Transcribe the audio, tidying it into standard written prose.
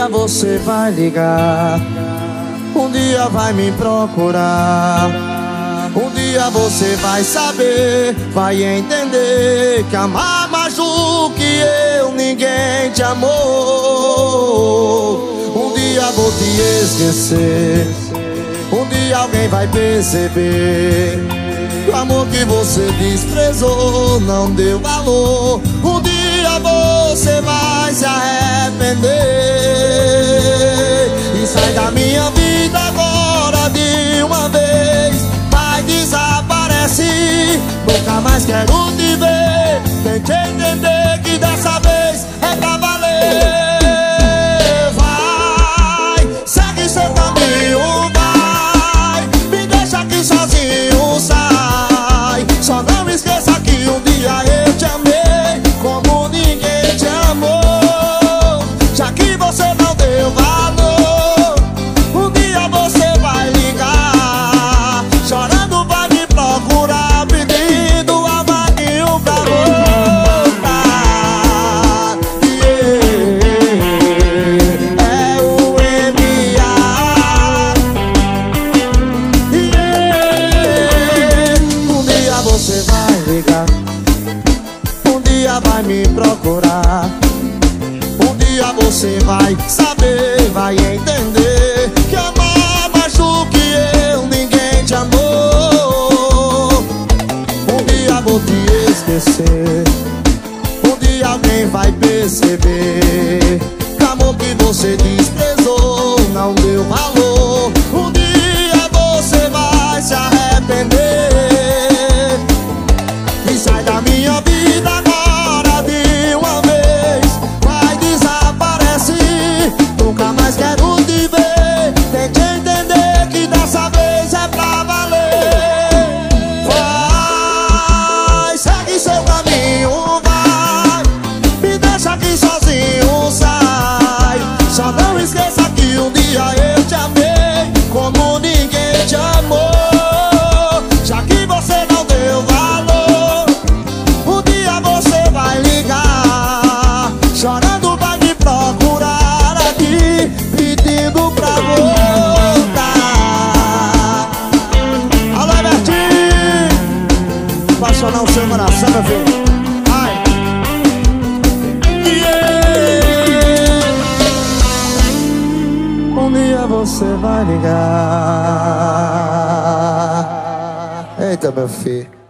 dia você vai ligar, um dia vai me procurar, um dia você vai saber, vai entender que amar mais do que eu ninguém te amou. Um dia vou te esquecer, um dia alguém vai perceber que o amor que você desprezou não deu valor. Um dia você vai se arrepender e sai da minha vida agora de uma vez. Vai, desaparece, nunca mais quero te ver. Tente entender que dessa vez é pra valer. Vai, segue seu caminho, vai, me deixa aqui sozinho, sai. Só não esqueça que um dia eu te amei como ninguém te amou. Já que você não deu valor, um dia você vai ligar, chorando vai me procurar, pedindo um amaguinho pra voltar. É o M.A. Um dia você vai ligar, um dia vai me procurar, um dia você vai saber, vai entender que amar mais do que eu ninguém te amou. Um dia vou te esquecer, um dia alguém vai perceber que o amor que você desprezou não deu valor. Um dia você vai se arrepender e sai da minha vida agora de uma vez. Vai, desaparece, nunca mais quero te ver. Tente entender que dessa vez é pra valer. Vai, segue seu caminho, vai, me deixa aqui sozinho, sai. Só não esqueça que um dia eu te amei como ninguém te amou. Já que você não deu valor, um dia você vai ligar, chorando vai me procurar aqui, pedindo pra voltar. Alô, Bertinho, apaixonar o seu coração, meu filho. Ai. Um dia você vai ligar. Eita, meu filho.